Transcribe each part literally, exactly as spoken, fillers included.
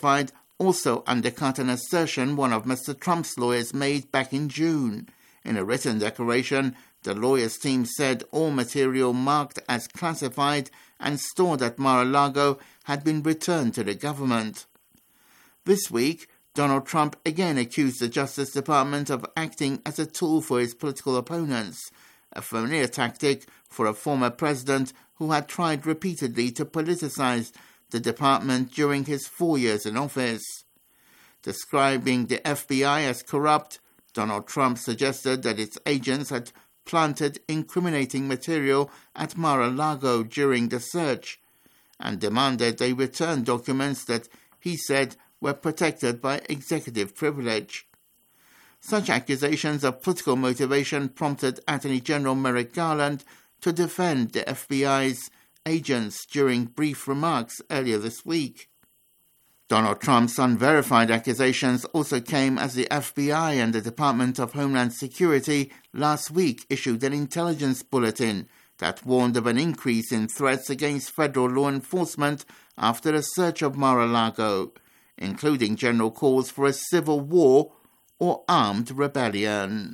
testified also undercut an assertion one of Mister Trump's lawyers made back in June. In a written declaration, the lawyer's team said all material marked as classified and stored at Mar-a-Lago had been returned to the government. This week, Donald Trump again accused the Justice Department of acting as a tool for his political opponents, a familiar tactic for a former president who had tried repeatedly to politicize the department during his four years in office. Describing the F B I as corrupt, Donald Trump suggested that its agents had planted incriminating material at Mar-a-Lago during the search and demanded they return documents that he said were protected by executive privilege. Such accusations of political motivation prompted Attorney General Merrick Garland to defend the F B I's agents during brief remarks earlier this week. Donald Trump's unverified accusations also came as the F B I and the Department of Homeland Security last week issued an intelligence bulletin that warned of an increase in threats against federal law enforcement after a search of Mar-a-Lago, including general calls for a civil war or armed rebellion.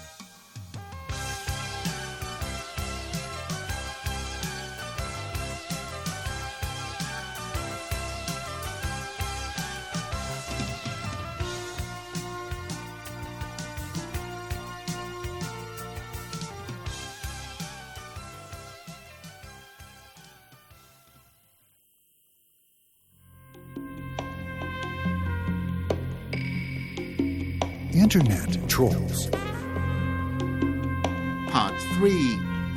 Internet Trolls. Part three.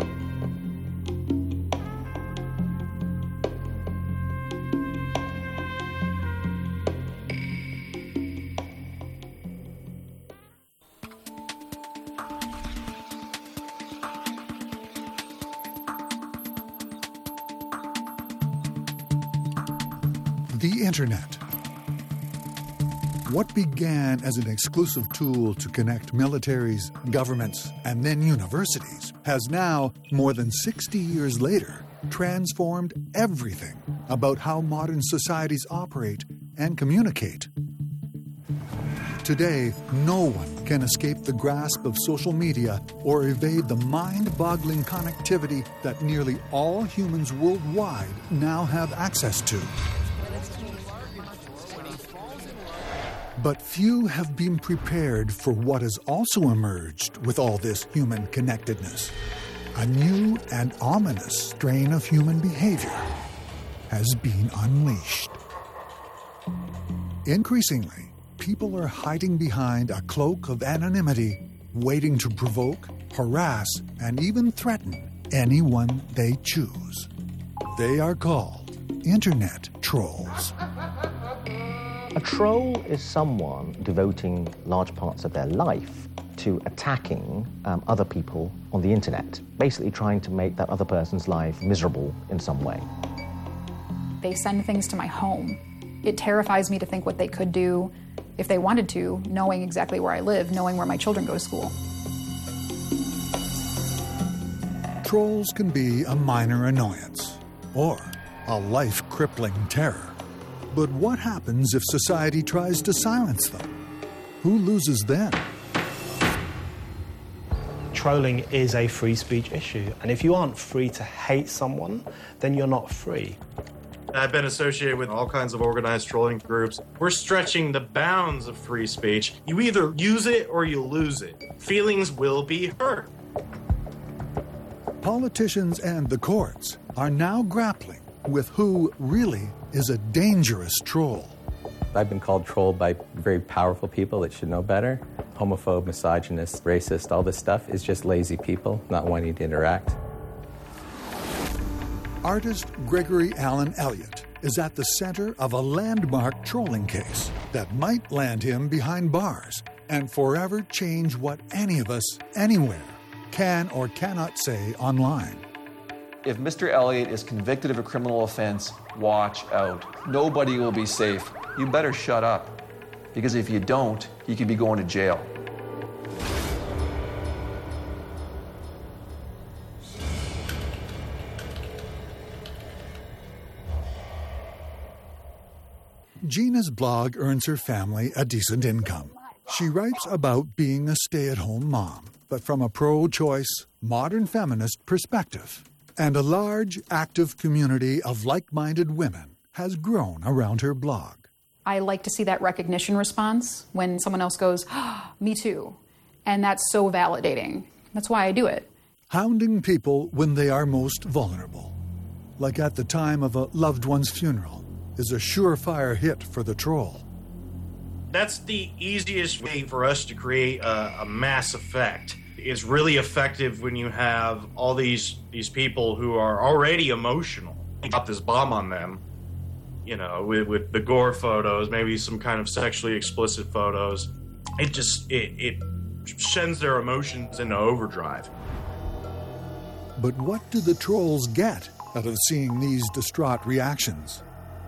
The Internet. What began as an exclusive tool to connect militaries, governments, and then universities has now, more than sixty years later, transformed everything about how modern societies operate and communicate. Today, no one can escape the grasp of social media or evade the mind-boggling connectivity that nearly all humans worldwide now have access to. But few have been prepared for what has also emerged with all this human connectedness. A new and ominous strain of human behavior has been unleashed. Increasingly, people are hiding behind a cloak of anonymity, waiting to provoke, harass, and even threaten anyone they choose. They are called Internet Trolls. A troll is someone devoting large parts of their life to attacking um, other people on the internet, basically trying to make that other person's life miserable in some way. They send things to my home. It terrifies me to think what they could do if they wanted to, knowing exactly where I live, knowing where my children go to school. Trolls can be a minor annoyance or a life-crippling terror. But what happens if society tries to silence them? Who loses then? Trolling is a free speech issue, and if you aren't free to hate someone, then you're not free. I've been associated with all kinds of organized trolling groups. We're stretching the bounds of free speech. You either use it or you lose it. Feelings will be hurt. Politicians and the courts are now grappling with who really is a dangerous troll. I've been called troll by very powerful people that should know better. Homophobe, misogynist, racist, all this stuff is just lazy people not wanting to interact. Artist Gregory Allen Elliott is at the center of a landmark trolling case that might land him behind bars and forever change what any of us, anywhere, can or cannot say online. If Mister Elliott is convicted of a criminal offense, watch out. Nobody will be safe. You better shut up, because if you don't, you could be going to jail. Gina's blog earns her family a decent income. She writes about being a stay-at-home mom, but from a pro-choice, modern feminist perspective. And a large, active community of like-minded women has grown around her blog. I like to see that recognition response when someone else goes, oh, me too. And that's so validating. That's why I do it. Hounding people when they are most vulnerable, like at the time of a loved one's funeral, is a surefire hit for the troll. That's the easiest way for us to create a, a mass effect. It's really effective when you have all these these people who are already emotional. You drop this bomb on them, you know, with, with the gore photos, maybe some kind of sexually explicit photos. It just, it, it sends their emotions into overdrive. But what do the trolls get out of seeing these distraught reactions?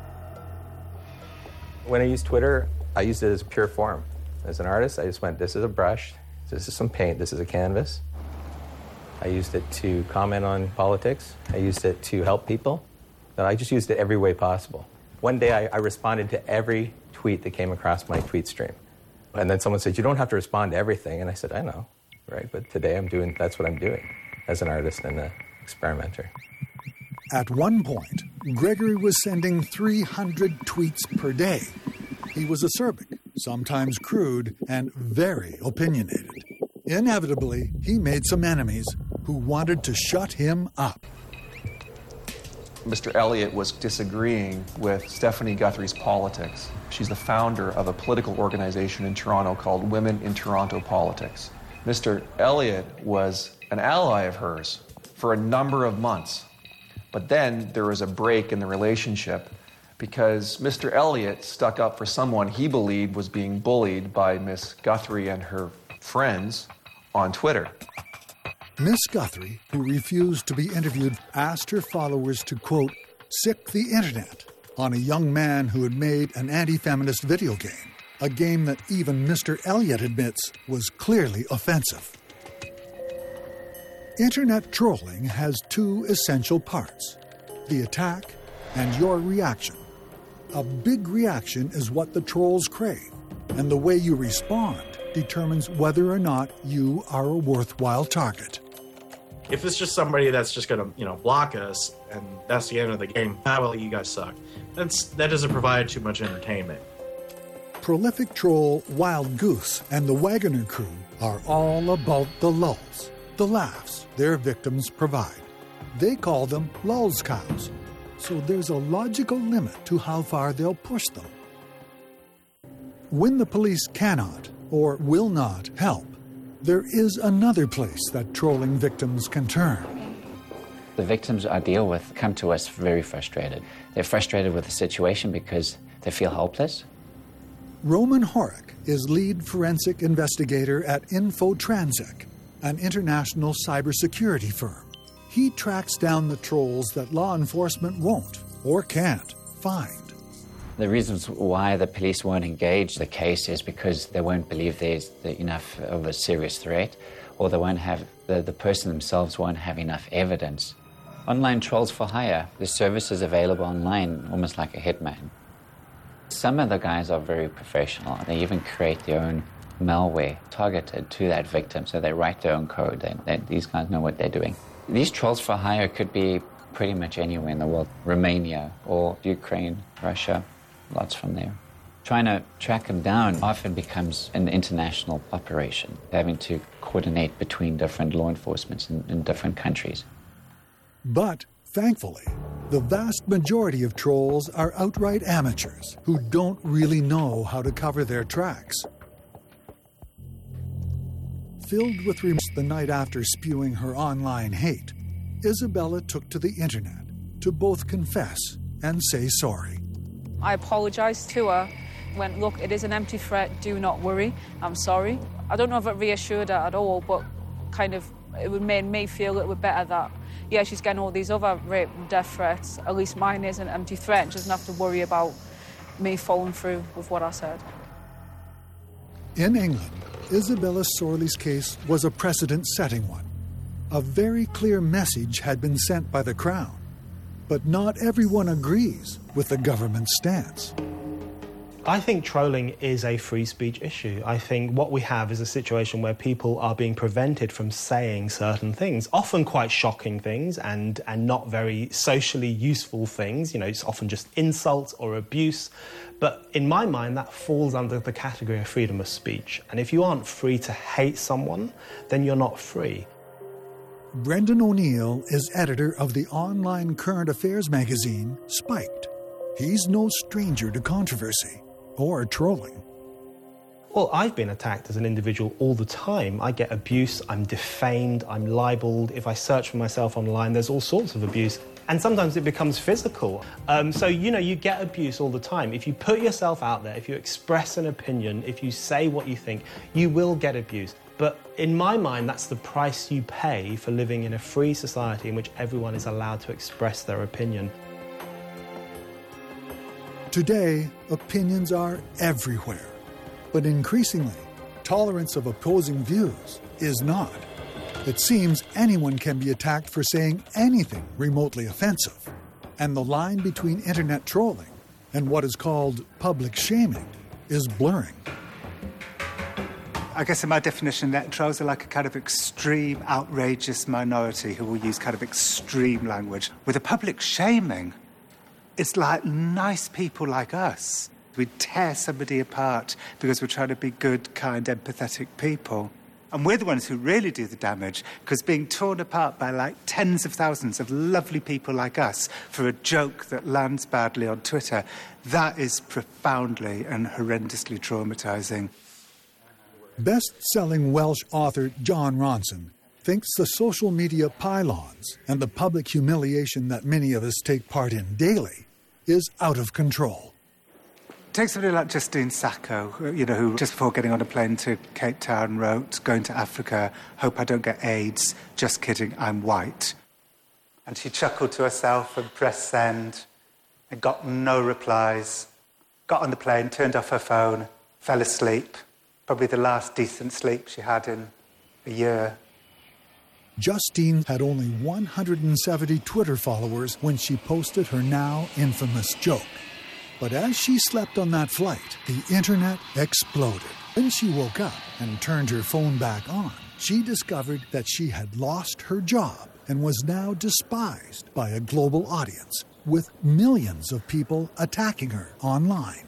When I use Twitter, I used it as pure form. As an artist, I just went, this is a brush, this is some paint, this is a canvas. I used it to comment on politics. I used it to help people. And I just used it every way possible. One day, I, I responded to every tweet that came across my tweet stream. And then someone said, you don't have to respond to everything. And I said, I know, right? But today I'm doing, that's what I'm doing as an artist and an experimenter. At one point, Gregory was sending three hundred tweets per day. He was acerbic, sometimes crude, and very opinionated. Inevitably, he made some enemies who wanted to shut him up. Mister Elliott was disagreeing with Stephanie Guthrie's politics. She's the founder of a political organization in Toronto called Women in Toronto Politics. Mister Elliott was an ally of hers for a number of months. But then there was a break in the relationship because Mister Elliott stuck up for someone he believed was being bullied by Miss Guthrie and her friends on Twitter. Miss Guthrie, who refused to be interviewed, asked her followers to, quote, sick the internet on a young man who had made an anti-feminist video game, a game that even Mister Elliott admits was clearly offensive. Internet trolling has two essential parts, the attack and your reaction. A big reaction is what the trolls crave, and the way you respond determines whether or not you are a worthwhile target. If it's just somebody that's just going to, you know, block us, and that's the end of the game, ah, well, you guys suck. That's, that doesn't provide too much entertainment. Prolific troll Wild Goose and the Wagoner crew are all about the lulls, the laughs their victims provide. They call them lulz cows, so there's a logical limit to how far they'll push them. When the police cannot or will not help, there is another place that trolling victims can turn. The victims I deal with come to us very frustrated. They're frustrated with the situation because they feel helpless. Roman Horek is lead forensic investigator at InfoTransec, an international cybersecurity firm. He tracks down the trolls that law enforcement won't or can't find. The reasons why the police won't engage the case is because they won't believe there's enough of a serious threat, or they won't have, the, the person themselves won't have enough evidence. Online trolls for hire, the service is available online, almost like a hitman. Some of the guys are very professional. They even create their own malware targeted to that victim, so they write their own code. They, they, these guys know what they're doing. These trolls for hire could be pretty much anywhere in the world, Romania or Ukraine, Russia. Lots from there. Trying to track them down often becomes an international operation, having to coordinate between different law enforcements in, in different countries. But, thankfully, the vast majority of trolls are outright amateurs who don't really know how to cover their tracks. Filled with remorse the night after spewing her online hate, Isabella took to the internet to both confess and say sorry. I apologised to her, went, look, it is an empty threat, do not worry, I'm sorry. I don't know if it reassured her at all, but kind of it would made me feel a little bit better that, yeah, she's getting all these other rape and death threats, at least mine is an empty threat, and she doesn't have to worry about me following through with what I said. In England, Isabella Sorley's case was a precedent-setting one. A very clear message had been sent by the Crown. But not everyone agrees with the government's stance. I think trolling is a free speech issue. I think what we have is a situation where people are being prevented from saying certain things, often quite shocking things and, and not very socially useful things. You know, it's often just insults or abuse. But in my mind, that falls under the category of freedom of speech. And if you aren't free to hate someone, then you're not free. Brendan O'Neill is editor of the online current affairs magazine, Spiked. He's no stranger to controversy or trolling. Well, I've been attacked as an individual all the time. I get abuse, I'm defamed, I'm libelled. If I search for myself online, there's all sorts of abuse. And sometimes it becomes physical. Um, so, you know, you get abuse all the time. If you put yourself out there, if you express an opinion, if you say what you think, you will get abused. But in my mind, that's the price you pay for living in a free society in which everyone is allowed to express their opinion. Today, opinions are everywhere. But increasingly, tolerance of opposing views is not. It seems anyone can be attacked for saying anything remotely offensive. And the line between internet trolling and what is called public shaming is blurring. I guess in my definition, net trolls are like a kind of extreme, outrageous minority who will use kind of extreme language. With a public shaming, it's like nice people like us. We tear somebody apart because we're trying to be good, kind, empathetic people. And we're the ones who really do the damage, because being torn apart by like tens of thousands of lovely people like us for a joke that lands badly on Twitter, that is profoundly and horrendously traumatising. Best-selling Welsh author Jon Ronson thinks the social media pylons and the public humiliation that many of us take part in daily is out of control. Take somebody like Justine Sacco, you know, who just before getting on a plane to Cape Town wrote, "Going to Africa, hope I don't get AIDS, just kidding, I'm white." And she chuckled to herself and pressed send and got no replies. Got on the plane, turned off her phone, fell asleep. Probably the last decent sleep she had in a year. Justine had only one hundred seventy Twitter followers when she posted her now infamous joke. But as she slept on that flight, the internet exploded. When she woke up and turned her phone back on, she discovered that she had lost her job and was now despised by a global audience, with millions of people attacking her online.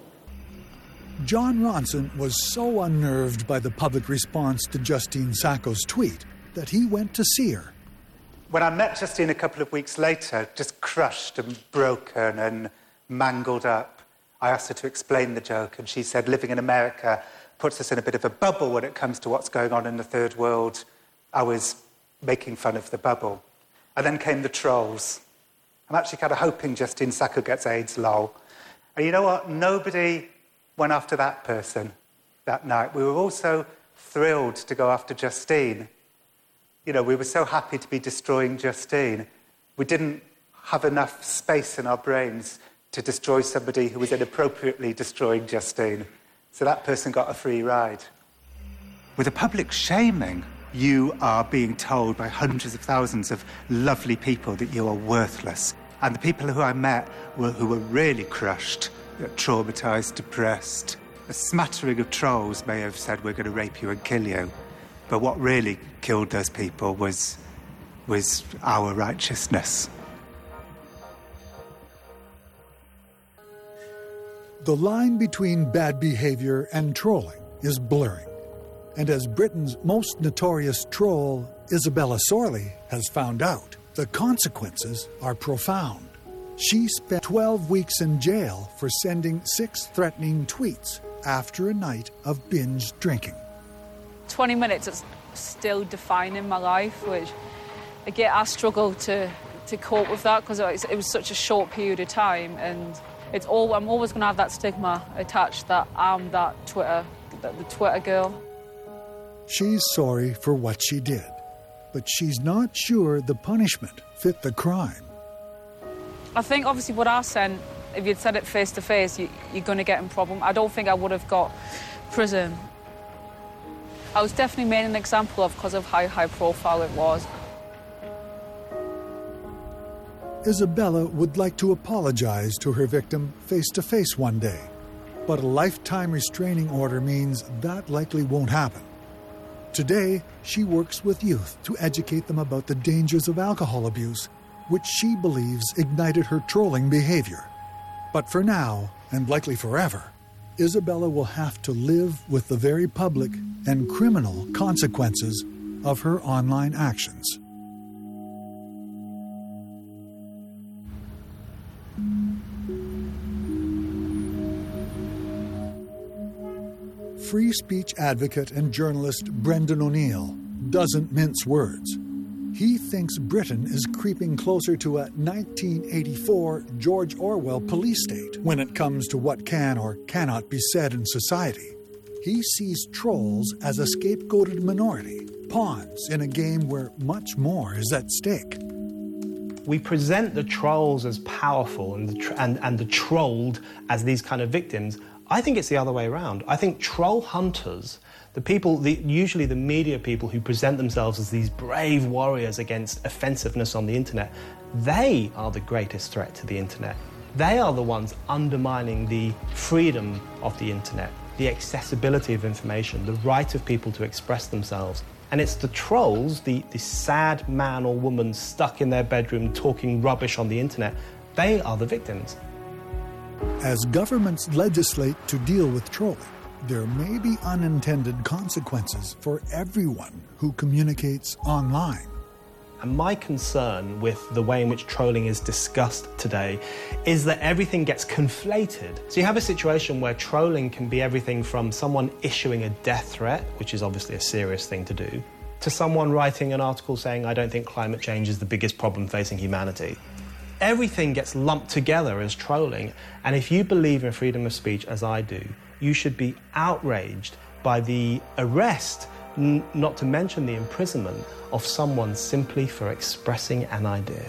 Jon Ronson was so unnerved by the public response to Justine Sacco's tweet that he went to see her. When I met Justine a couple of weeks later, just crushed and broken and mangled up, I asked her to explain the joke, and she said living in America puts us in a bit of a bubble when it comes to what's going on in the third world. I was making fun of the bubble. And then came the trolls. I'm actually kind of hoping Justine Sacco gets AIDS, lol. And you know what? Nobody went after that person that night. We were also thrilled to go after Justine. You know, we were so happy to be destroying Justine. We didn't have enough space in our brains to destroy somebody who was inappropriately destroying Justine. So that person got a free ride. With a public shaming, you are being told by hundreds of thousands of lovely people that you are worthless. And the people who I met were, who were really crushed, traumatised, depressed. A smattering of trolls may have said, we're going to rape you and kill you. But what really killed those people was, was our righteousness. The line between bad behaviour and trolling is blurring. And as Britain's most notorious troll, Isabella Sorley, has found out, the consequences are profound. She spent twelve weeks in jail for sending six threatening tweets after a night of binge drinking. twenty minutes is still defining my life, which, again, I struggle to, to cope with that because it was such a short period of time, and it's all, I'm always going to have that stigma attached that I'm that Twitter, the, the Twitter girl. She's sorry for what she did, but she's not sure the punishment fit the crime. I think, obviously, what I sent, if you'd said it face-to-face, you, you're going to get in problem. I don't think I would have got prison. I was definitely made an example of because of how high-profile it was. Isabella would like to apologize to her victim face-to-face one day, But a lifetime restraining order means that likely won't happen. Today, she works with youth to educate them about the dangers of alcohol abuse, which she believes ignited her trolling behavior. But for now, and likely forever, Isabella will have to live with the very public and criminal consequences of her online actions. Free speech advocate and journalist Brendan O'Neill doesn't mince words. He thinks Britain is creeping closer to a nineteen eighty-four George Orwell police state when it comes to what can or cannot be said in society. He sees trolls as a scapegoated minority, pawns in a game where much more is at stake. We present the trolls as powerful and the, tr- and, and the trolled as these kind of victims. I think it's the other way around. I think troll hunters, the people, the, usually the media people who present themselves as these brave warriors against offensiveness on the internet, they are the greatest threat to the internet. They are the ones undermining the freedom of the internet, the accessibility of information, the right of people to express themselves. And it's the trolls, the, the sad man or woman stuck in their bedroom talking rubbish on the internet, they are the victims. As governments legislate to deal with trolling, there may be unintended consequences for everyone who communicates online. And my concern with the way in which trolling is discussed today is that everything gets conflated. So you have a situation where trolling can be everything from someone issuing a death threat, which is obviously a serious thing to do, to someone writing an article saying, I don't think climate change is the biggest problem facing humanity. Everything gets lumped together as trolling, and if you believe in freedom of speech, as I do, you should be outraged by the arrest, n- not to mention the imprisonment, of someone simply for expressing an idea.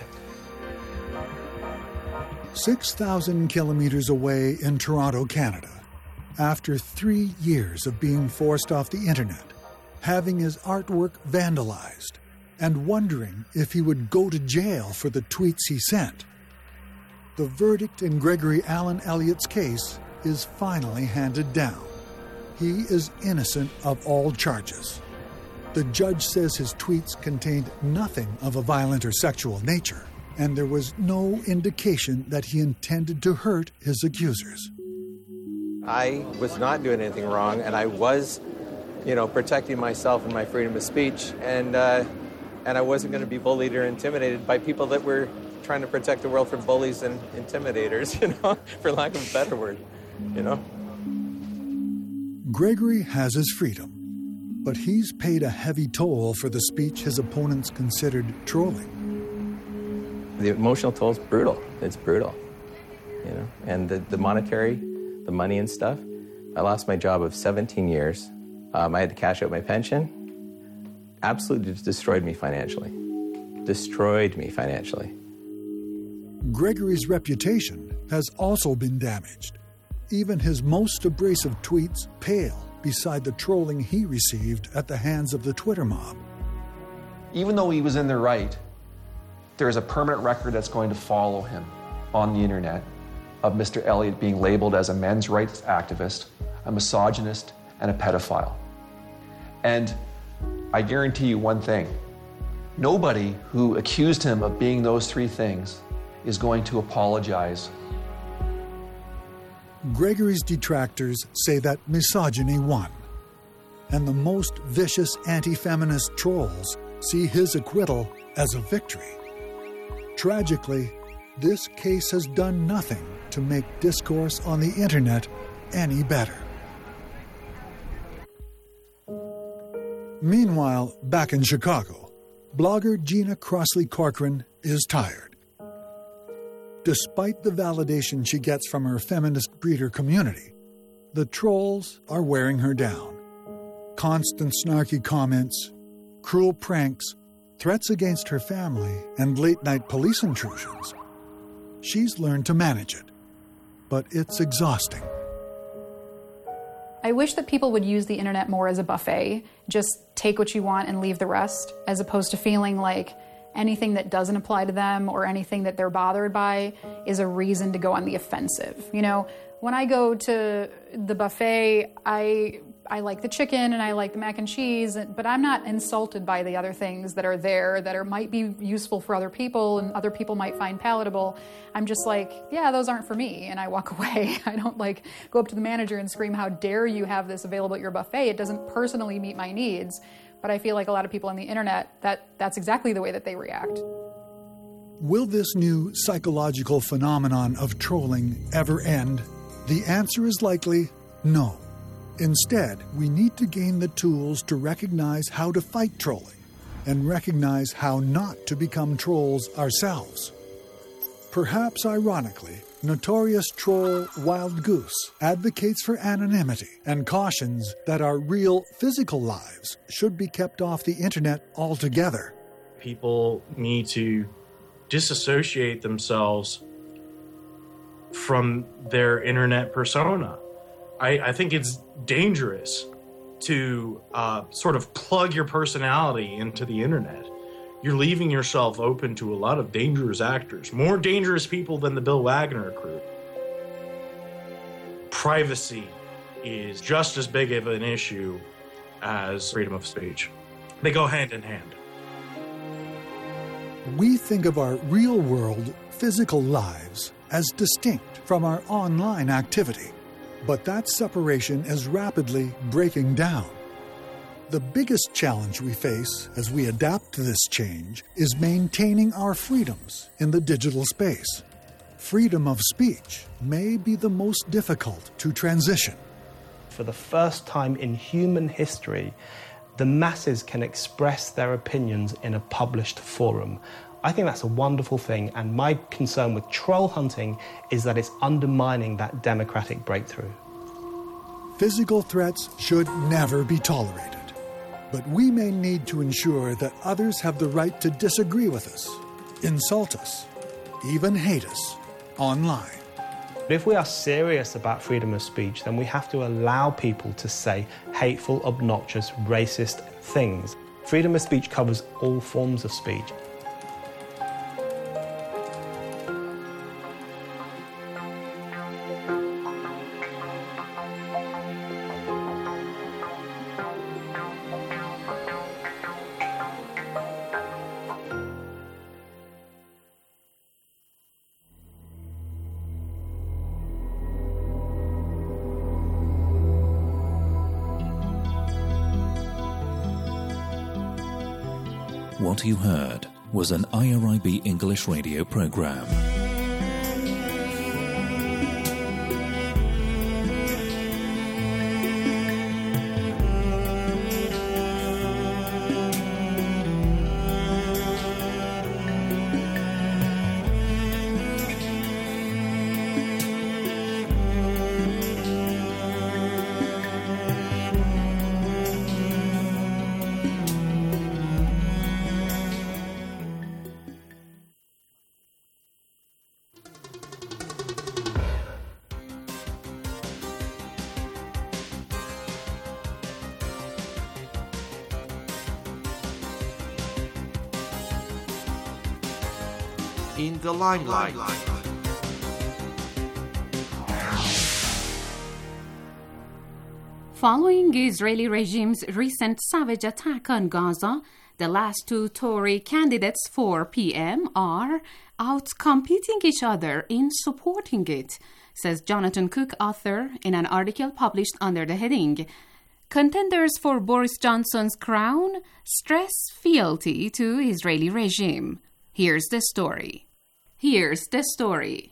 six thousand kilometers away in Toronto, Canada, after three years of being forced off the internet, having his artwork vandalized, and wondering if he would go to jail for the tweets he sent, the verdict in Gregory Allen Elliott's case is finally handed down. He is innocent of all charges. The judge says his tweets contained nothing of a violent or sexual nature, and there was no indication that he intended to hurt his accusers. I was not doing anything wrong, and I was, you know, protecting myself and my freedom of speech, and uh, and I wasn't going to be bullied or intimidated by people that were trying to protect the world from bullies and intimidators, you know, for lack of a better word, you know. Gregory has his freedom, but he's paid a heavy toll for the speech his opponents considered trolling. The emotional toll is brutal. It's brutal, you know. And the, the monetary, the money and stuff, I lost my job of seventeen years. Um, I had to cash out my pension. Absolutely just destroyed me financially. Destroyed me financially. Gregory's reputation has also been damaged. Even his most abrasive tweets pale beside the trolling he received at the hands of the Twitter mob. Even though he was in the right, there is a permanent record that's going to follow him on the internet of Mister Elliott being labeled as a men's rights activist, a misogynist, and a pedophile. And I guarantee you one thing, nobody who accused him of being those three things is going to apologize. Gregory's detractors say that misogyny won, and the most vicious anti-feminist trolls see his acquittal as a victory. Tragically, this case has done nothing to make discourse on the internet any better. Meanwhile, back in Chicago, blogger Gina Crossley Corcoran is tired. Despite the validation she gets from her feminist breeder community, the trolls are wearing her down. Constant snarky comments, cruel pranks, threats against her family, and late-night police intrusions. She's learned to manage it, but it's exhausting. I wish that people would use the internet more as a buffet. Just take what you want and leave the rest, as opposed to feeling like anything that doesn't apply to them or anything that they're bothered by is a reason to go on the offensive. You know, When I go to the buffet, I I like the chicken and I like the mac and cheese, but I'm not insulted by the other things that are there that are might be useful for other people and other people might find palatable. I'm just like, yeah, those aren't for me, and I walk away. I don't like go up to the manager and scream, how dare you have this available at your buffet? It doesn't personally meet my needs, but I feel like a lot of people on the internet, that that's exactly the way that they react. Will this new psychological phenomenon of trolling ever end? The answer is likely no. Instead, we need to gain the tools to recognize how to fight trolling and recognize how not to become trolls ourselves. Perhaps ironically, notorious troll Wild Goose advocates for anonymity and cautions that our real physical lives should be kept off the internet altogether. People need to disassociate themselves from their internet persona. I, I think it's dangerous to uh, sort of plug your personality into the internet. You're leaving yourself open to a lot of dangerous actors, more dangerous people than the Bill Wagner crew. Privacy is just as big of an issue as freedom of speech. They go hand in hand. We think of our real-world physical lives as distinct from our online activity. But that separation is rapidly breaking down. The biggest challenge we face as we adapt to this change is maintaining our freedoms in the digital space. Freedom of speech may be the most difficult to transition. For the first time in human history, the masses can express their opinions in a published forum. I think that's a wonderful thing, and my concern with troll hunting is that it's undermining that democratic breakthrough. Physical threats should never be tolerated, but we may need to ensure that others have the right to disagree with us, insult us, even hate us online. If we are serious about freedom of speech, then we have to allow people to say hateful, obnoxious, racist things. Freedom of speech covers all forms of speech. What you heard was an I R I B English radio program. In the limelight. Following Israeli regime's recent savage attack on Gaza, the last two Tory candidates for P M are out-competing each other in supporting it, says Jonathan Cook, author, in an article published under the heading Contenders for Boris Johnson's crown stress fealty to Israeli regime. Here's the story. Here's the story.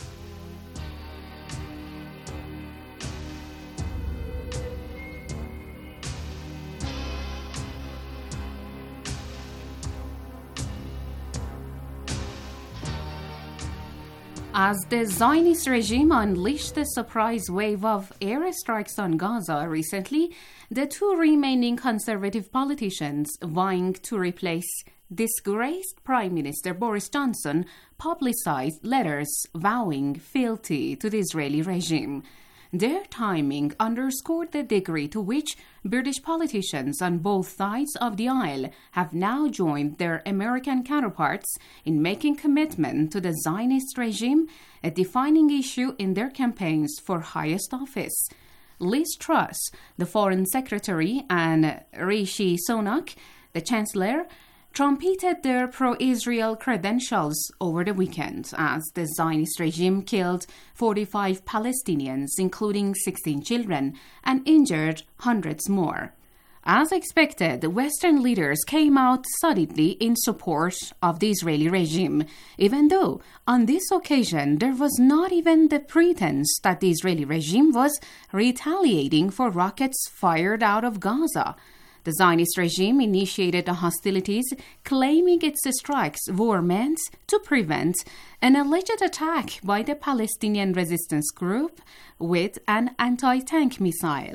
As the Zionist regime unleashed a surprise wave of airstrikes on Gaza recently, the two remaining conservative politicians vying to replace disgraced Prime Minister Boris Johnson publicized letters vowing fealty to the Israeli regime. their timing underscored the degree to which British politicians on both sides of the aisle have now joined their American counterparts in making commitment to the Zionist regime a defining issue in their campaigns for highest office. Liz Truss, the Foreign Secretary, and Rishi Sunak, the Chancellor, trumpeted their pro-Israel credentials over the weekend as the Zionist regime killed forty-five Palestinians, including sixteen children, and injured hundreds more. As expected, Western leaders came out solidly in support of the Israeli regime, even though on this occasion there was not even the pretense that the Israeli regime was retaliating for rockets fired out of Gaza. The Zionist regime initiated the hostilities, claiming its strikes were meant to prevent an alleged attack by the Palestinian resistance group with an anti-tank missile.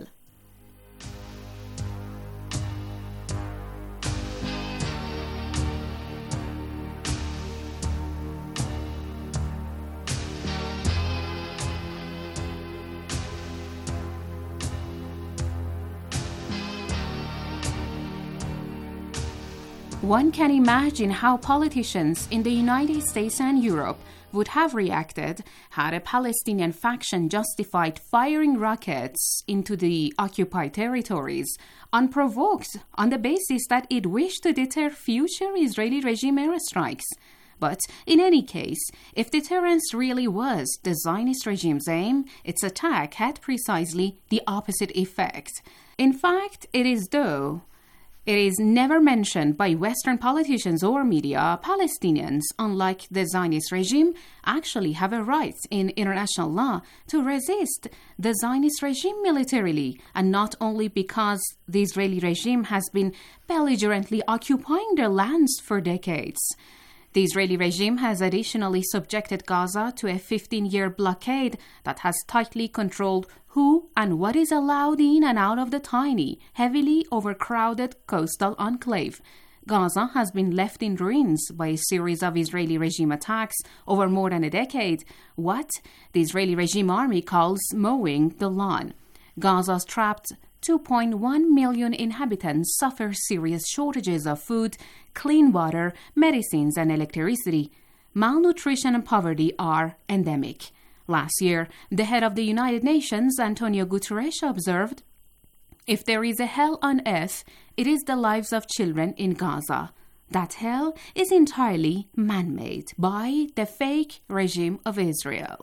One can imagine how politicians in the United States and Europe would have reacted had a Palestinian faction justified firing rockets into the occupied territories unprovoked on the basis that it wished to deter future Israeli regime airstrikes. But in any case, if deterrence really was the Zionist regime's aim, its attack had precisely the opposite effect. In fact, it is though It is never mentioned by Western politicians or media. Palestinians, unlike the Zionist regime, actually have a right in international law to resist the Zionist regime militarily, and not only because the Israeli regime has been belligerently occupying their lands for decades. The Israeli regime has additionally subjected Gaza to a fifteen-year blockade that has tightly controlled who and what is allowed in and out of the tiny, heavily overcrowded coastal enclave. Gaza has been left in ruins by a series of Israeli regime attacks over more than a decade, what the Israeli regime army calls mowing the lawn. Gaza's trapped two point one million inhabitants suffer serious shortages of food, clean water, medicines, and electricity. Malnutrition and poverty are endemic. Last year, the head of the United Nations, Antonio Guterres, observed, "If there is a hell on earth, it is the lives of children in Gaza. That hell is entirely man-made by the fake regime of Israel."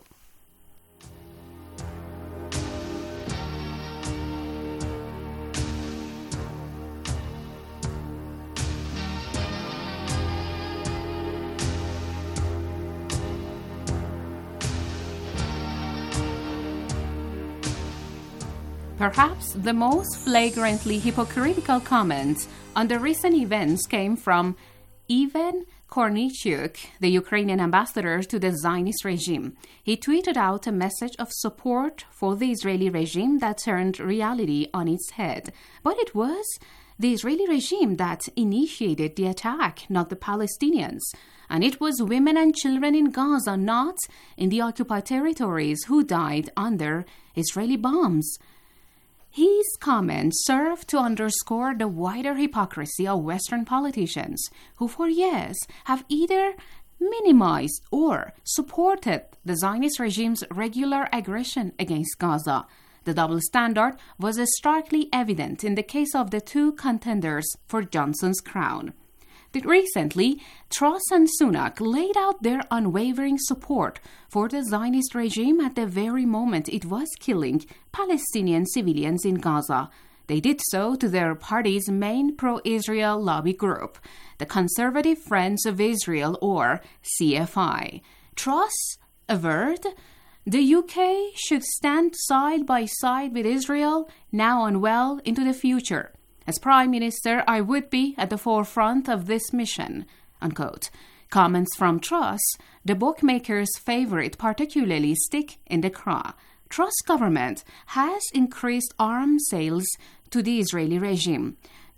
Perhaps the most flagrantly hypocritical comment on the recent events came from Ivan Kornichuk, the Ukrainian ambassador to the Zionist regime. He tweeted out a message of support for the Israeli regime that turned reality on its head. But it was the Israeli regime that initiated the attack, not the Palestinians. And it was women and children in Gaza, not in the occupied territories, who died under Israeli bombs. His comments serve to underscore the wider hypocrisy of Western politicians, who for years have either minimized or supported the Zionist regime's regular aggression against Gaza. The double standard was starkly evident in the case of the two contenders for Johnson's crown. Recently, Truss and Sunak laid out their unwavering support for the Zionist regime at the very moment it was killing Palestinian civilians in Gaza. They did so to their party's main pro-Israel lobby group, the Conservative Friends of Israel, or C F I. Truss averred the U K should stand side by side with Israel now and well into the future. As Prime Minister, I would be at the forefront of this mission, unquote. Comments from Truss, the bookmaker's favorite, particularly stick in the craw. Truss government has increased arms sales to the Israeli regime.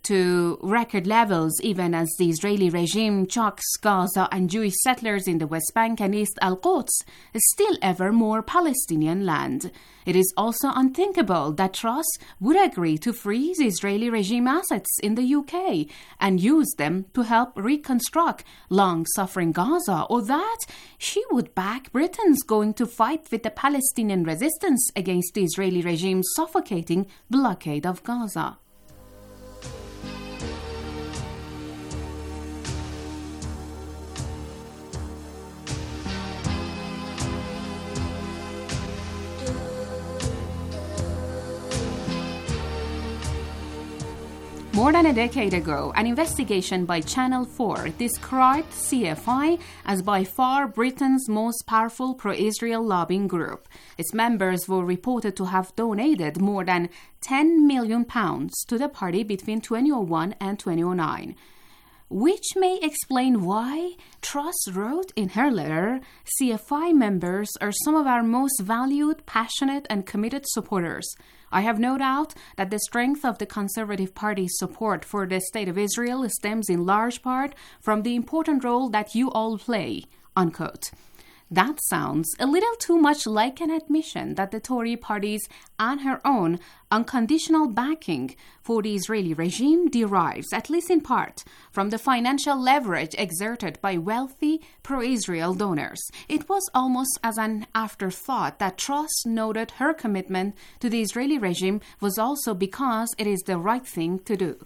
to record levels even as the Israeli regime chokes Gaza and Jewish settlers in the West Bank and East Al-Quds, still ever more Palestinian land. It is also unthinkable that Truss would agree to freeze Israeli regime assets in the U K and use them to help reconstruct long-suffering Gaza, or that she would back Britain's going to fight with the Palestinian resistance against the Israeli regime's suffocating blockade of Gaza. More than a decade ago, an investigation by Channel four described C F I as by far Britain's most powerful pro-Israel lobbying group. Its members were reported to have donated more than ten million pounds to the party between twenty oh one and twenty oh nine. Which may explain why Truss wrote in her letter, C F I members are some of our most valued, passionate and committed supporters. I have no doubt that the strength of the Conservative Party's support for the State of Israel stems in large part from the important role that you all play, unquote. That sounds a little too much like an admission that the Tory party's and her own unconditional backing for the Israeli regime derives, at least in part, from the financial leverage exerted by wealthy pro-Israel donors. It was almost as an afterthought that Truss noted her commitment to the Israeli regime was also because it is the right thing to do.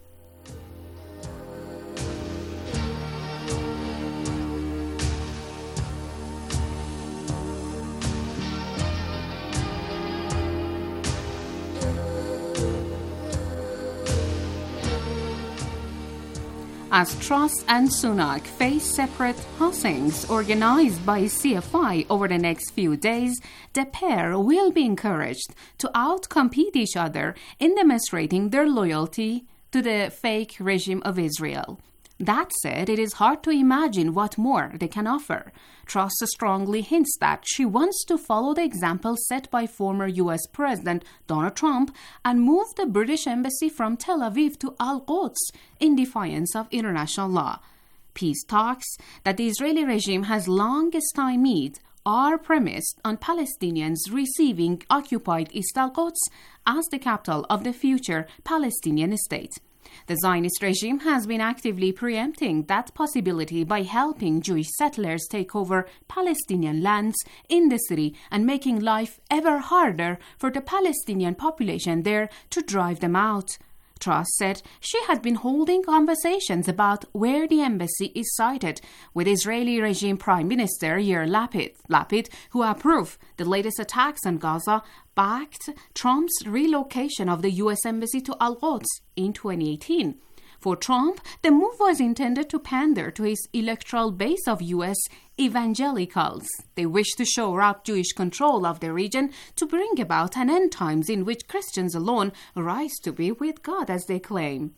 As Truss and Sunak face separate hustings organized by C F I over the next few days, the pair will be encouraged to outcompete each other in demonstrating their loyalty to the fake regime of Israel. That said, it is hard to imagine what more they can offer. Truss strongly hints that she wants to follow the example set by former U S President Donald Trump and move the British embassy from Tel Aviv to Al-Quds in defiance of international law. Peace talks that the Israeli regime has long stymied are premised on Palestinians receiving occupied East Al-Quds as the capital of the future Palestinian state. The Zionist regime has been actively preempting that possibility by helping Jewish settlers take over Palestinian lands in the city and making life ever harder for the Palestinian population there to drive them out. Truss said she had been holding conversations about where the embassy is sited with Israeli regime Prime Minister Yair Lapid, Lapid, who approved the latest attacks on Gaza, backed Trump's relocation of the U S embassy to Al-Quds in twenty eighteen. For Trump, the move was intended to pander to his electoral base of U S evangelicals. They wish to shore up Jewish control of the region to bring about an end times in which Christians alone rise to be with God, as they claim.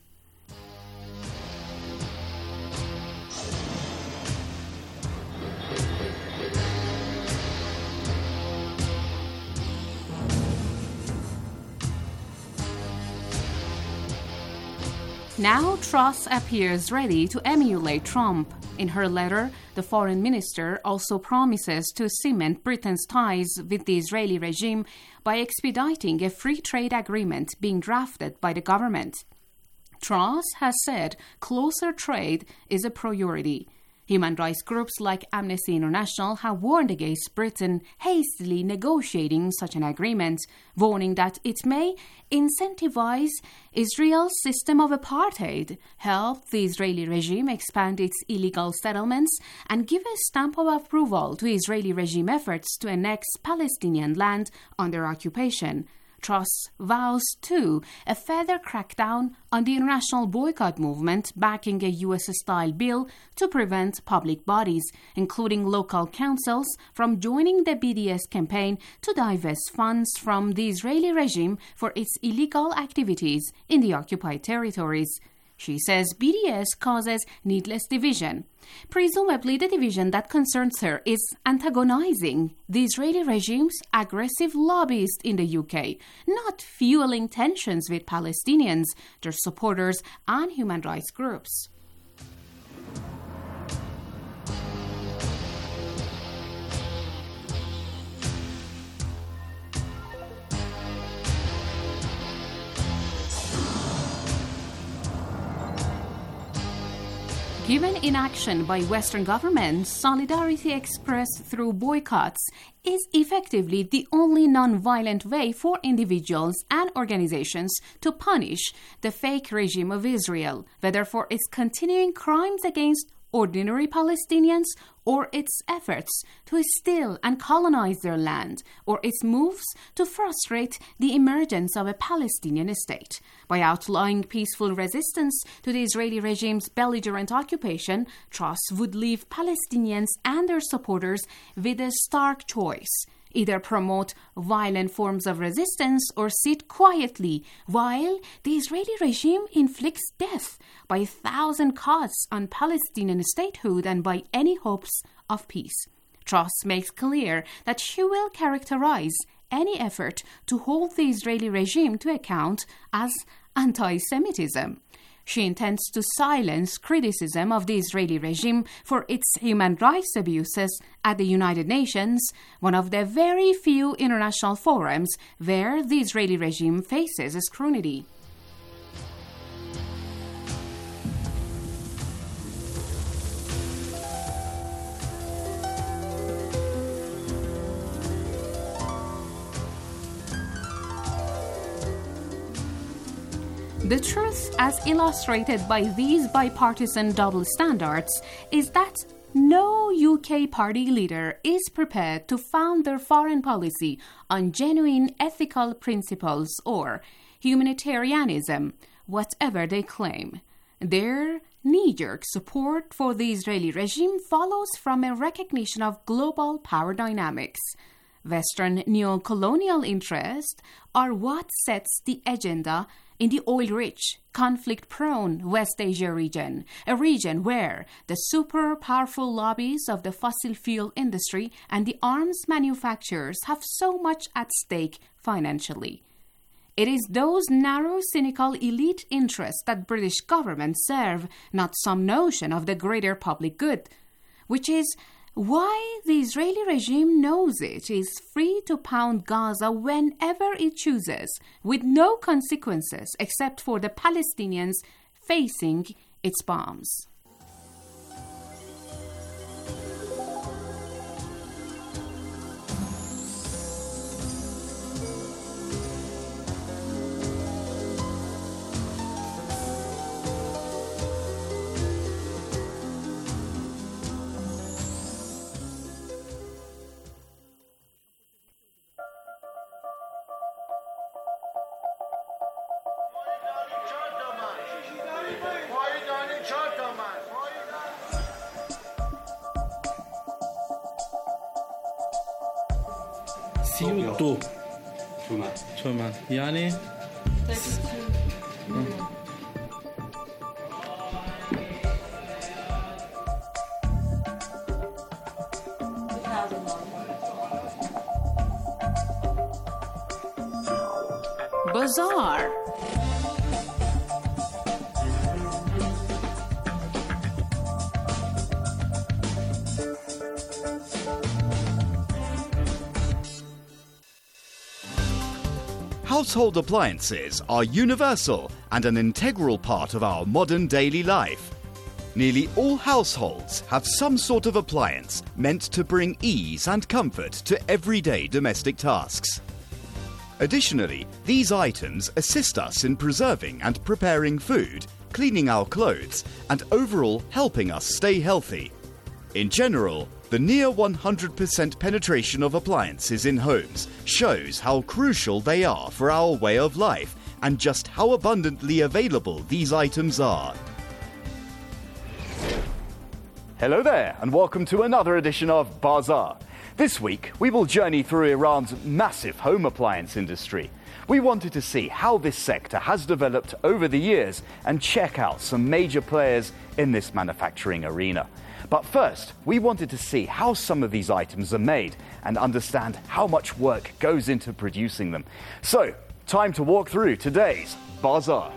Now Truss appears ready to emulate Trump. In her letter, the foreign minister also promises to cement Britain's ties with the Israeli regime by expediting a free trade agreement being drafted by the government. Truss has said closer trade is a priority. Human rights groups like Amnesty International have warned against Britain hastily negotiating such an agreement, warning that it may incentivize Israel's system of apartheid, help the Israeli regime expand its illegal settlements, and give a stamp of approval to Israeli regime efforts to annex Palestinian land under occupation. Truss vows, too, a further crackdown on the international boycott movement, backing a U S-style bill to prevent public bodies, including local councils, from joining the B D S campaign to divest funds from the Israeli regime for its illegal activities in the occupied territories. She says B D S causes needless division. Presumably, the division that concerns her is antagonizing the Israeli regime's aggressive lobbyists in the U K, not fueling tensions with Palestinians, their supporters, and human rights groups. Given inaction by Western governments, solidarity expressed through boycotts is effectively the only non-violent way for individuals and organizations to punish the fake regime of Israel, whether for its continuing crimes against ordinary Palestinians or its efforts to steal and colonize their land, or its moves to frustrate the emergence of a Palestinian state. By outlawing peaceful resistance to the Israeli regime's belligerent occupation, Truss would leave Palestinians and their supporters with a stark choice: either promote violent forms of resistance or sit quietly while the Israeli regime inflicts death by a thousand cuts on Palestinian statehood and by any hopes of peace. Truss makes clear that she will characterize any effort to hold the Israeli regime to account as anti-Semitism. She intends to silence criticism of the Israeli regime for its human rights abuses at the United Nations, one of the very few international forums where the Israeli regime faces scrutiny. The truth, as illustrated by these bipartisan double standards, is that no U K party leader is prepared to found their foreign policy on genuine ethical principles or humanitarianism, whatever they claim. Their knee-jerk support for the Israeli regime follows from a recognition of global power dynamics. Western neo-colonial interests are what sets the agenda in the oil-rich, conflict-prone West Asia region, a region where the super-powerful lobbies of the fossil fuel industry and the arms manufacturers have so much at stake financially. It is those narrow, cynical elite interests that British governments serve, not some notion of the greater public good, which is why the Israeli regime knows it is free to pound Gaza whenever it chooses, with no consequences except for the Palestinians facing its bombs. سی و دو تومن یعنی Bazaar. Household appliances are universal and an integral part of our modern daily life. Nearly all households have some sort of appliance meant to bring ease and comfort to everyday domestic tasks. Additionally, these items assist us in preserving and preparing food, cleaning our clothes, and overall helping us stay healthy. In general, the near one hundred percent penetration of appliances in homes shows how crucial they are for our way of life and just how abundantly available these items are. Hello there, and welcome to another edition of Bazaar. This week, we will journey through Iran's massive home appliance industry. We wanted to see how this sector has developed over the years and check out some major players in this manufacturing arena. But first, we wanted to see how some of these items are made and understand how much work goes into producing them. So, time to walk through today's Bazaar.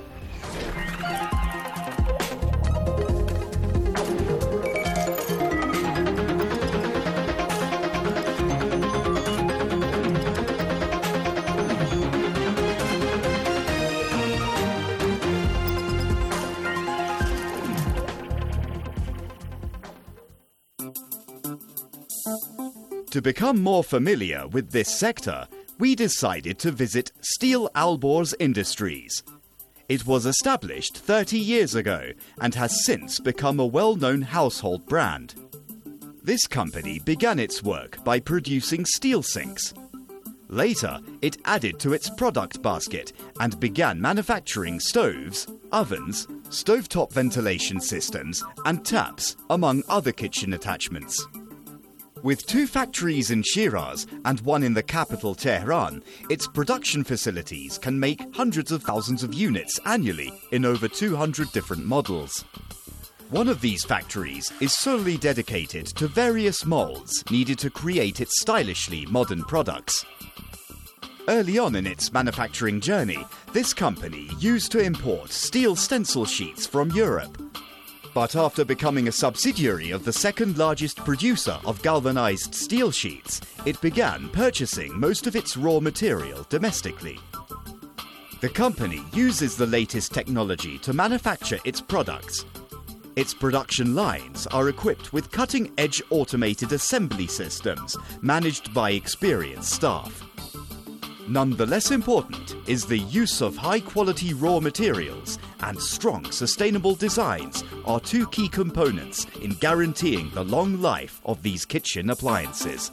To become more familiar with this sector, we decided to visit Steel Alborz Industries. It was established thirty years ago and has since become a well-known household brand. This company began its work by producing steel sinks. Later, it added to its product basket and began manufacturing stoves, ovens, stovetop ventilation systems, and taps, among other kitchen attachments. With two factories in Shiraz and one in the capital Tehran, its production facilities can make hundreds of thousands of units annually in over two hundred different models. One of these factories is solely dedicated to various molds needed to create its stylishly modern products. Early on in its manufacturing journey, this company used to import steel stencil sheets from Europe. But after becoming a subsidiary of the second largest producer of galvanized steel sheets, it began purchasing most of its raw material domestically. The company uses the latest technology to manufacture its products. Its production lines are equipped with cutting-edge automated assembly systems managed by experienced staff. None the less important is the use of high-quality raw materials, and strong, sustainable designs are two key components in guaranteeing the long life of these kitchen appliances.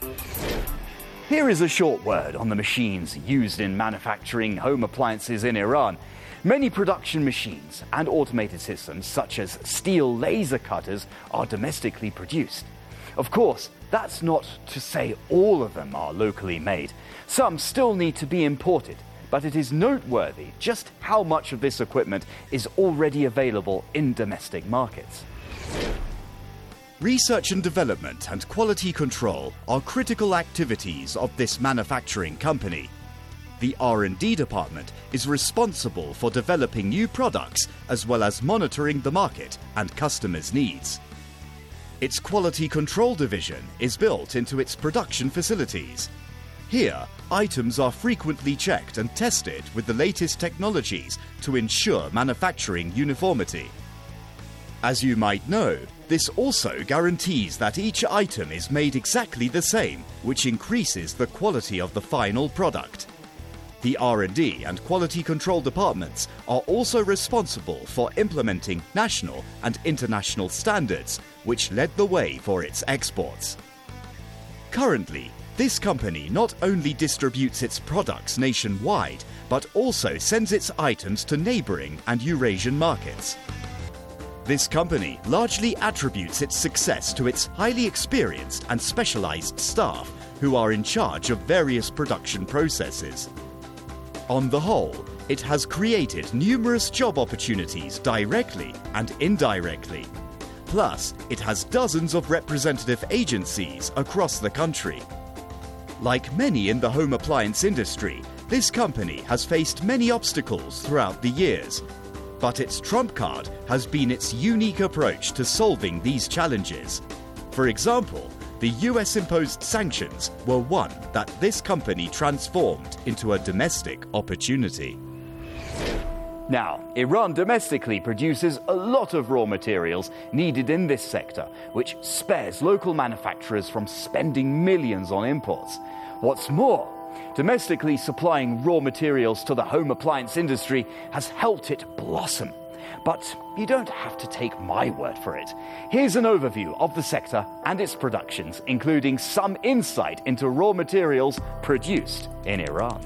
Here is a short word on the machines used in manufacturing home appliances in Iran. Many production machines and automated systems, such as steel laser cutters, are domestically produced. Of course, that's not to say all of them are locally made. Some still need to be imported, but it is noteworthy just how much of this equipment is already available in domestic markets. Research and development and quality control are critical activities of this manufacturing company. The R and D department is responsible for developing new products as well as monitoring the market and customers' needs. Its quality control division is built into its production facilities. Here, items are frequently checked and tested with the latest technologies to ensure manufacturing uniformity. As you might know, this also guarantees that each item is made exactly the same, which increases the quality of the final product. The R and D and quality control departments are also responsible for implementing national and international standards, which led the way for its exports. Currently, this company not only distributes its products nationwide, but also sends its items to neighboring and Eurasian markets. This company largely attributes its success to its highly experienced and specialized staff who are in charge of various production processes. On the whole, it has created numerous job opportunities directly and indirectly. Plus, it has dozens of representative agencies across the country. Like many in the home appliance industry, this company has faced many obstacles throughout the years. But its trump card has been its unique approach to solving these challenges. For example, the U S-imposed sanctions were one that this company transformed into a domestic opportunity. Now, Iran domestically produces a lot of raw materials needed in this sector, which spares local manufacturers from spending millions on imports. What's more, domestically supplying raw materials to the home appliance industry has helped it blossom. But you don't have to take my word for it. Here's an overview of the sector and its productions, including some insight into raw materials produced in Iran.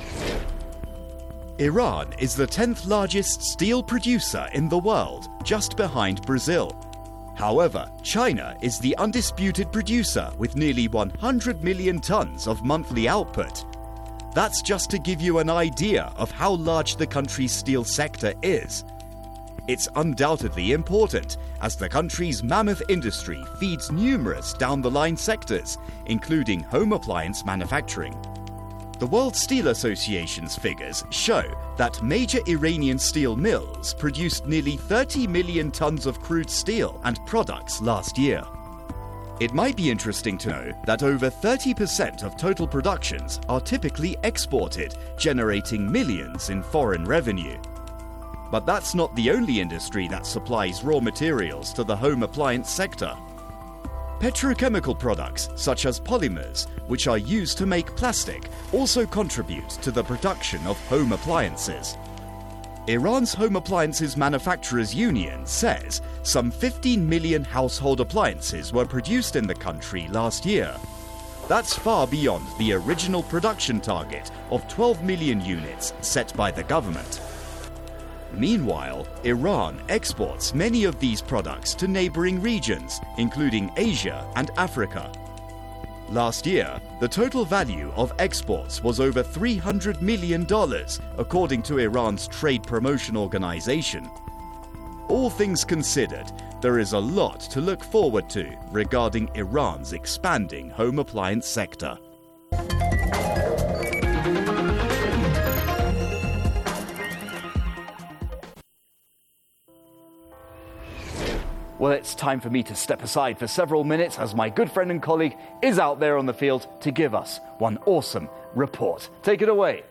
Iran is the tenth largest steel producer in the world, just behind Brazil. However, China is the undisputed producer with nearly one hundred million tons of monthly output. That's just to give you an idea of how large the country's steel sector is. It's undoubtedly important, as the country's mammoth industry feeds numerous down-the-line sectors, including home appliance manufacturing. The World Steel Association's figures show that major Iranian steel mills produced nearly thirty million tons of crude steel and products last year. It might be interesting to know that over thirty percent of total productions are typically exported, generating millions in foreign revenue. But that's not the only industry that supplies raw materials to the home appliance sector. Petrochemical products, such as polymers, which are used to make plastic, also contribute to the production of home appliances. Iran's Home Appliances Manufacturers Union says some fifteen million household appliances were produced in the country last year. That's far beyond the original production target of twelve million units set by the government. Meanwhile, Iran exports many of these products to neighboring regions, including Asia and Africa. Last year, the total value of exports was over three hundred million dollars, according to Iran's Trade Promotion Organization. All things considered, there is a lot to look forward to regarding Iran's expanding home appliance sector. Well, it's time for me to step aside for several minutes as my good friend and colleague is out there on the field to give us one awesome report. Take it away.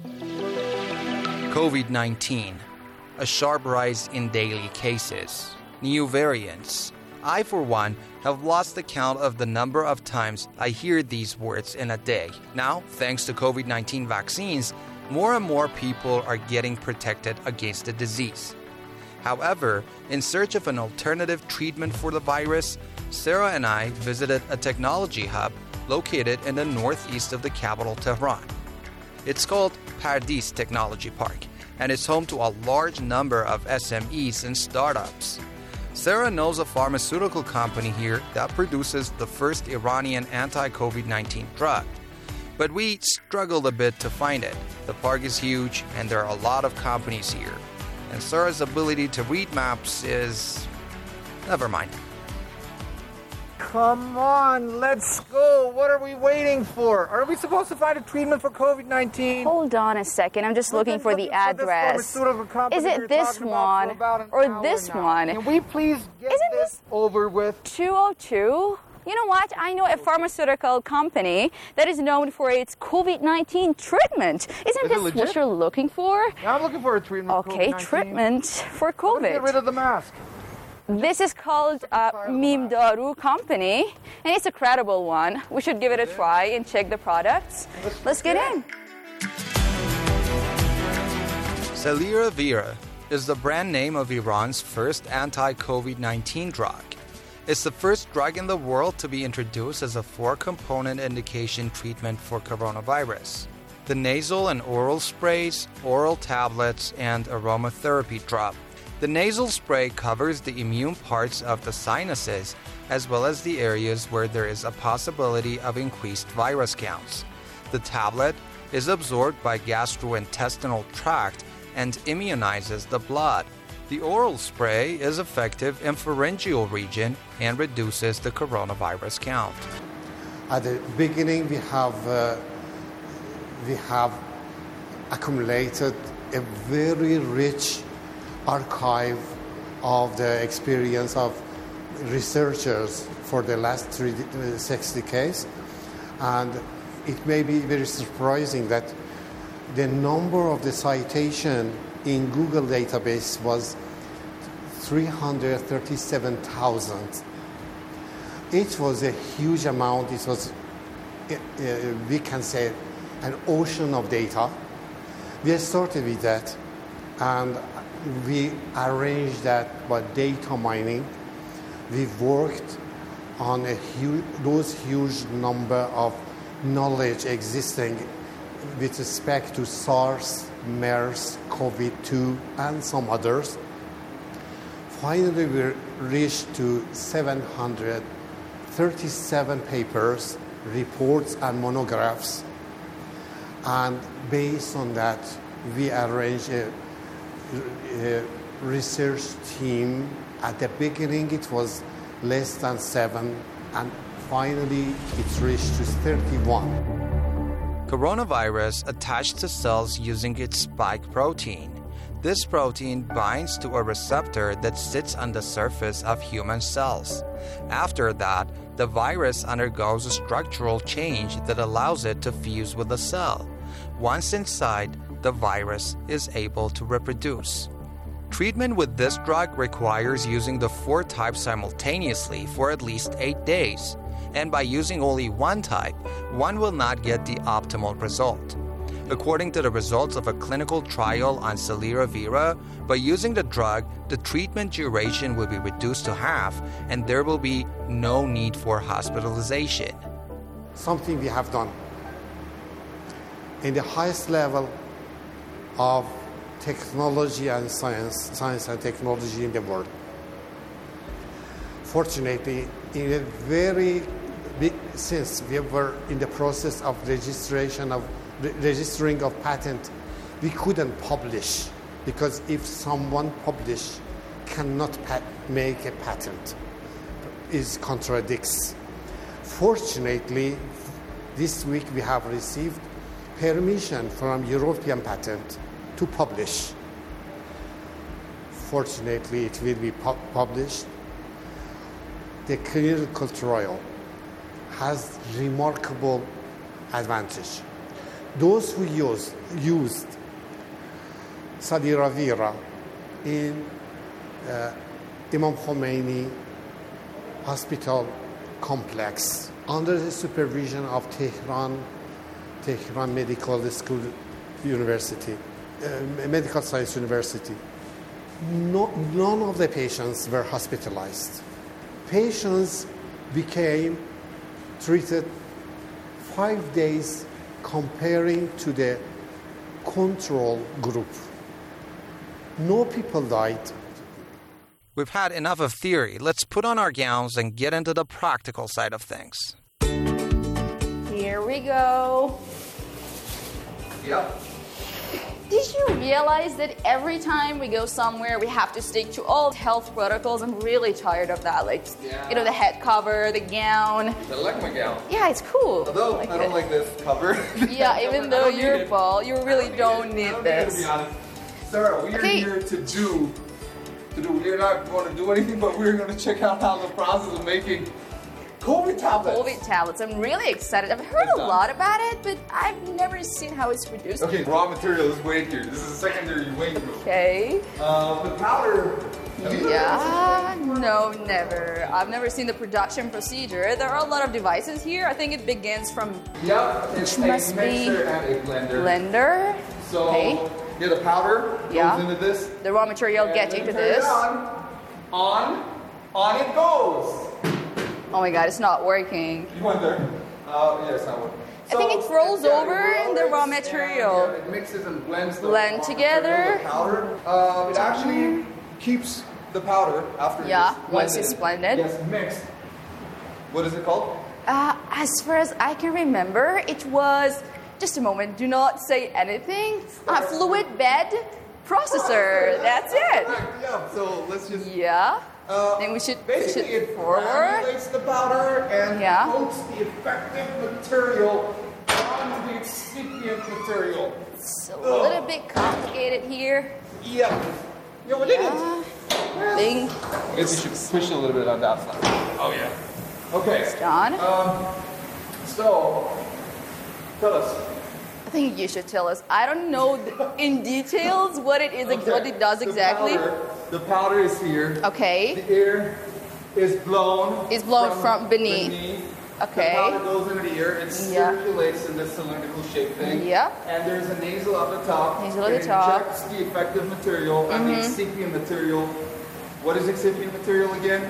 COVID nineteen, a sharp rise in daily cases, new variants. I, for one, have lost the count of the number of times I hear these words in a day. Now, thanks to COVID nineteen vaccines, more and more people are getting protected against the disease. However, in search of an alternative treatment for the virus, Sarah and I visited a technology hub located in the northeast of the capital, Tehran. It's called Pardis Technology Park, and it's home to a large number of S M Es and startups. Sarah knows a pharmaceutical company here that produces the first Iranian anti-COVID nineteen drug. But we struggled a bit to find it. The park is huge, and there are a lot of companies here. And Sarah's ability to read maps is... never mind. Come on, let's go. What are we waiting for? Are we supposed to find a treatment for COVID nineteen? Hold on a second. I'm just looking for the address. Is it this one or this one? Can we please get Isn't this, this over with? two oh two? You know what? I know a pharmaceutical company that is known for its COVID nineteen treatment. Isn't Is this it what you're looking for? Yeah, I'm looking for a treatment Okay, for COVID nineteen. treatment for COVID. Get rid of the mask. This is called uh, Mimdaru Company, and it's a credible one. We should give it a try and check the products. Let's get in. Celiravir is the brand name of Iran's first anti-COVID nineteen drug. It's the first drug in the world to be introduced as a four-component indication treatment for coronavirus. The nasal and oral sprays, oral tablets, and aromatherapy drop. The nasal spray covers the immune parts of the sinuses, as well as the areas where there is a possibility of increased virus counts. The tablet is absorbed by gastrointestinal tract and immunizes the blood. The oral spray is effective in pharyngeal region and reduces the coronavirus count. At the beginning, we have uh, we have accumulated a very rich archive of the experience of researchers for the last three, uh, six decades, and it may be very surprising that the number of the citation in Google database was three hundred thirty-seven thousand. It was a huge amount. It was, uh, uh, we can say, an ocean of data. We started with that, and we arranged that by data mining. We worked on a huge, those huge number of knowledge existing with respect to SARS, MERS, COVID two, and some others. finally we reached to seven hundred thirty-seven papers, reports, and monographs. And based on that, we arranged a, a research team. At the beginning, it was less than seven, and finally, it reached to thirty-one. Coronavirus attached to cells using its spike protein. This protein binds to a receptor that sits on the surface of human cells. After that, the virus undergoes a structural change that allows it to fuse with the cell. Once inside, the virus is able to reproduce. Treatment with this drug requires using the four types simultaneously for at least eight days. And by using only one type, one will not get the optimal result. According to the results of a clinical trial on Celera Vera, by using the drug, the treatment duration will be reduced to half and there will be no need for hospitalization. Something we have done in the highest level of technology and science, science and technology in the world. Fortunately, in a very big sense, we were in the process of registration of re- registering of patent. We couldn't publish because if someone publish cannot pat- make a patent, it contradicts. Fortunately, this week we have received permission from European Patent to publish. Fortunately, it will be pu- published. The clinical trial has remarkable advantage. Those who use, used Celera Vera in uh, Imam Khomeini Hospital complex under the supervision of Tehran, Tehran Medical School University, uh, Medical Science University. No, none of the patients were hospitalized. Patients became treated five days comparing to the control group. No people died. We've had enough of theory. Let's put on our gowns and get into the practical side of things. Here we go. Yep. Did you realize that every time we go somewhere, we have to stick to all health protocols? I'm really tired of that. Like, yeah. you know, the head cover, the gown. I like my gown. Yeah, it's cool. Although like I don't it. like this cover. Yeah, even though you're bald, you really don't need, don't this. need it, to be honest. Sarah, we are Okay. here to do, to do. We're not going to do anything, but we're going to check out how the process of making COVID tablets. COVID tablets. I'm really excited. I've heard a lot about it, but I've never seen how it's produced. Okay, raw material is way here. This is a secondary weight room. Okay. Uh, the powder. Yeah, no, never. I've never seen the production procedure. There are a lot of devices here. I think it begins from. Yep, it's which a must mixer be and a blender. Blender. So, okay. yeah, the powder Yeah. goes into this. The raw material and gets then into turn it this. On, on, on it goes. Oh my god, it's not working. You went there. Uh, yeah, it's not working. I think it rolls yeah, over it in the raw and, material. yeah, it mixes and blends the Blend raw together. material, the powder. Uh, it actually keeps the powder after Yeah, it's once it's blended. Yes, mixed. What is it called? Uh, as far as I can remember, it was. Just a moment, do not say anything. A fluid bed processor. That's it. Yeah, so let's just. Yeah. Uh, then we should basically push it it forward. granulates the powder and Yeah. coats the effective material on the excipient material. It's a little bit complicated here. Yeah. Yeah, we did it. I think. I guess you should push a little bit on that side. Oh yeah. Okay. It's done. Um. So, tell us. I think you should tell us. I don't know th- in details what it is, Okay. what it does The exactly. powder, the powder is here. Okay. The air is blown. It's blown from beneath. beneath. Okay. The powder goes into the air. It Yeah. circulates in this cylindrical shape thing. Yeah. And there's a nasal at the top. Nasal at the it top. injects the effective material and the Mhm. excipient material. What is excipient material again?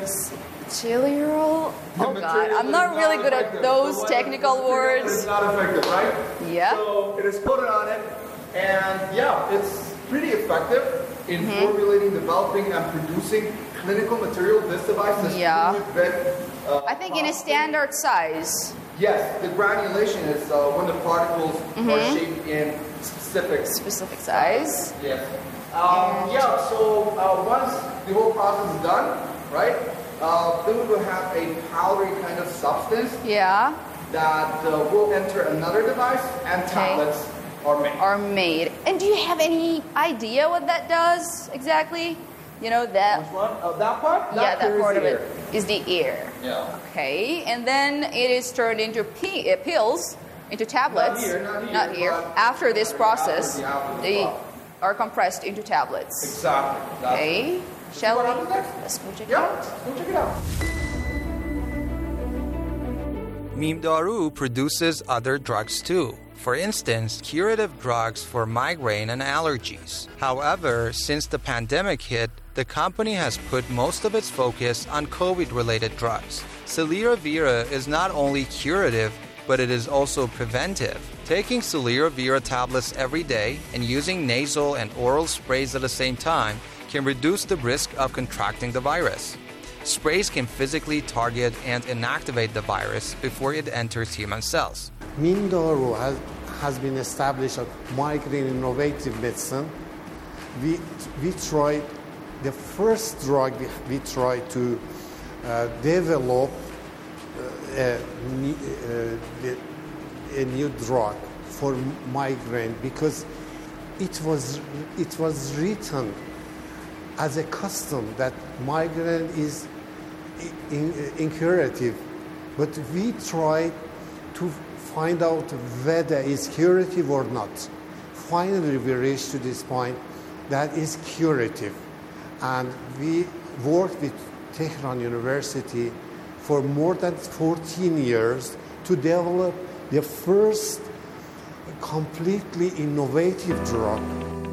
Material. The Oh god, material I'm is not really good at effective. those The one- technical the material words. is not effective, right? Yeah. So it is coated on it, and yeah, it's pretty effective in Mhm. formulating, developing, and producing clinical material, this device is Yeah. fluid bed. Uh, I think in a standard size. Yes, the granulation is uh, when the particles Mhm. are shaped in specific specific size. Yes. Um, yeah. So uh, once the whole process is done, right? Uh, then we will have a powdery kind of substance. Yeah. That uh, will enter another device, and tablets are made. Are made. And do you have any idea what that does exactly? You know that. Which one? Uh, that part? Yeah, That that part of here it is is the ear. Yeah. Okay, and then it is turned into p- uh, pills, into tablets. Not here, not here, but After this process, after the- after the they process. are compressed into tablets. Exactly. That's Okay. it. Shall What we? happens next? Let's go check Yeah, it out. let's go check it out. Mimdaru produces other drugs too. For instance, curative drugs for migraine and allergies. However, since the pandemic hit, the company has put most of its focus on COVID-related drugs. Celera Vera is not only curative, but it is also preventive. Taking Celera Vera tablets every day and using nasal and oral sprays at the same time can reduce the risk of contracting the virus. Sprays can physically target and inactivate the virus before it enters human cells. Mimdaru has, has been established as migraine innovative medicine. We, we tried, the first drug we, we tried to uh, develop uh, a, ne- uh, a new drug for migraine because it was, it was written as a custom that migraine is in, incurative, but we tried to find out whether it's curative or not. Finally, we reached to this point that is curative, and we worked with Tehran University for more than fourteen years to develop the first completely innovative drug.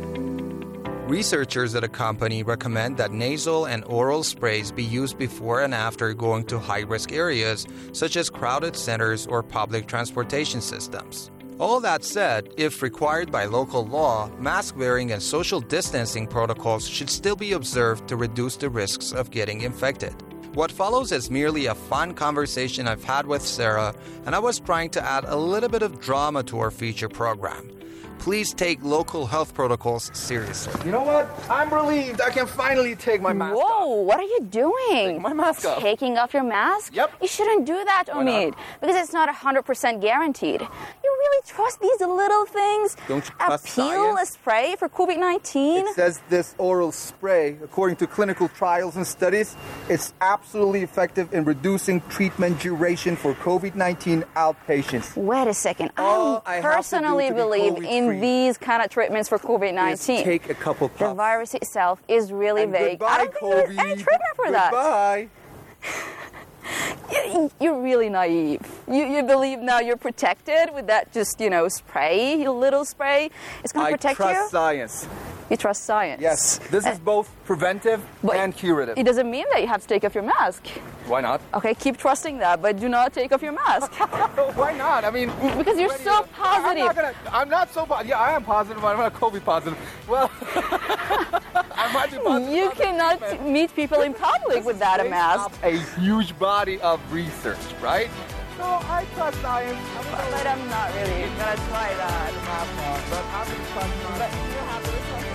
Researchers at a company recommend that nasal and oral sprays be used before and after going to high-risk areas, such as crowded centers or public transportation systems. All that said, if required by local law, mask wearing and social distancing protocols should still be observed to reduce the risks of getting infected. What follows is merely a fun conversation I've had with Sarah, and I was trying to add a little bit of drama to our feature program. Please take local health protocols seriously. You know what? I'm relieved. I can finally take my mask Whoa, off. what are you doing? Taking my mask off. Taking off your mask? Yep. You shouldn't do that, Why not? Omid, because it's not one hundred percent guaranteed. You really trust these little things? Don't you a trust peel, science? a spray for COVID nineteen? It says this oral spray, according to clinical trials and studies, it's absolutely effective in reducing treatment duration for COVID nineteen outpatients. Wait a second. All I I have to do personally to be believe COVID in free these kind of treatments for COVID nineteen. Take a couple The puffs. virus itself is really And vague. I goodbye, don't think there's any COVID. treatment for that. Goodbye. You- You're really naive. You, you believe now you're protected with that just, you know, spray, your little spray. It's going I to protect trust you? science. You trust science. Yes, this is both preventive and curative. It doesn't mean that you have to take off your mask. Why not? Okay, keep trusting that, but do not take off your mask. Why not? I mean, because you're so I'm positive. not, gonna, I'm not so positive. Yeah, I am positive, but I'm not COVID positive. Well, I might be positive. You cannot meet people in public without a mask. A huge body of research, right? So I trust science. But I'm not really gonna try that. But I'm trust But you have the responsibility.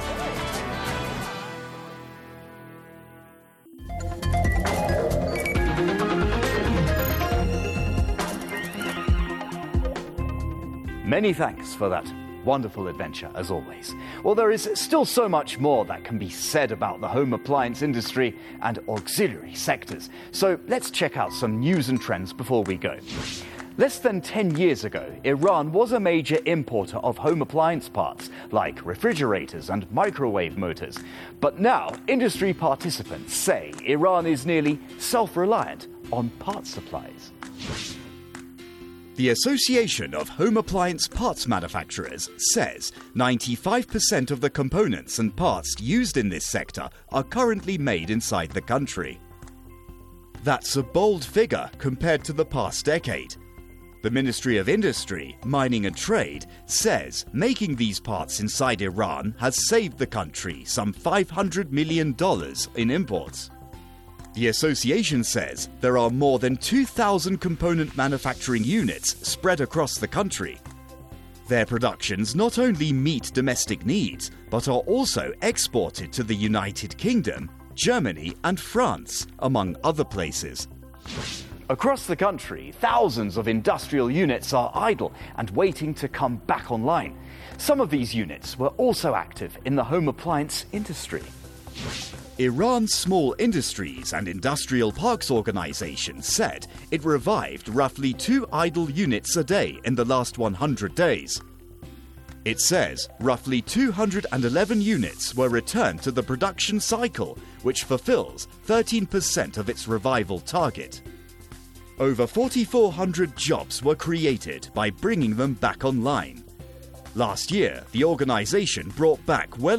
Many thanks for that wonderful adventure, as always. Well, there is still so much more that can be said about the home appliance industry and auxiliary sectors. So let's check out some news and trends before we go. Less than ten years ago, Iran was a major importer of home appliance parts, like refrigerators and microwave motors. But now, industry participants say Iran is nearly self-reliant on parts supplies. The Association of Home Appliance Parts Manufacturers says ninety-five percent of the components and parts used in this sector are currently made inside the country. That's a bold figure compared to the past decade. The Ministry of Industry, Mining and Trade says making these parts inside Iran has saved the country some five hundred million dollars in imports. The association says there are more than two thousand component manufacturing units spread across the country. Their productions not only meet domestic needs, but are also exported to the United Kingdom, Germany and France, among other places. Across the country, thousands of industrial units are idle and waiting to come back online. Some of these units were also active in the home appliance industry. Iran's Small Industries and Industrial Parks Organization said it revived roughly two idle units a day in the last one hundred days. It says roughly two hundred eleven units were returned to the production cycle, which fulfills thirteen percent of its revival target. Over forty-four hundred jobs were created by bringing them back online. Last year, the organization brought back well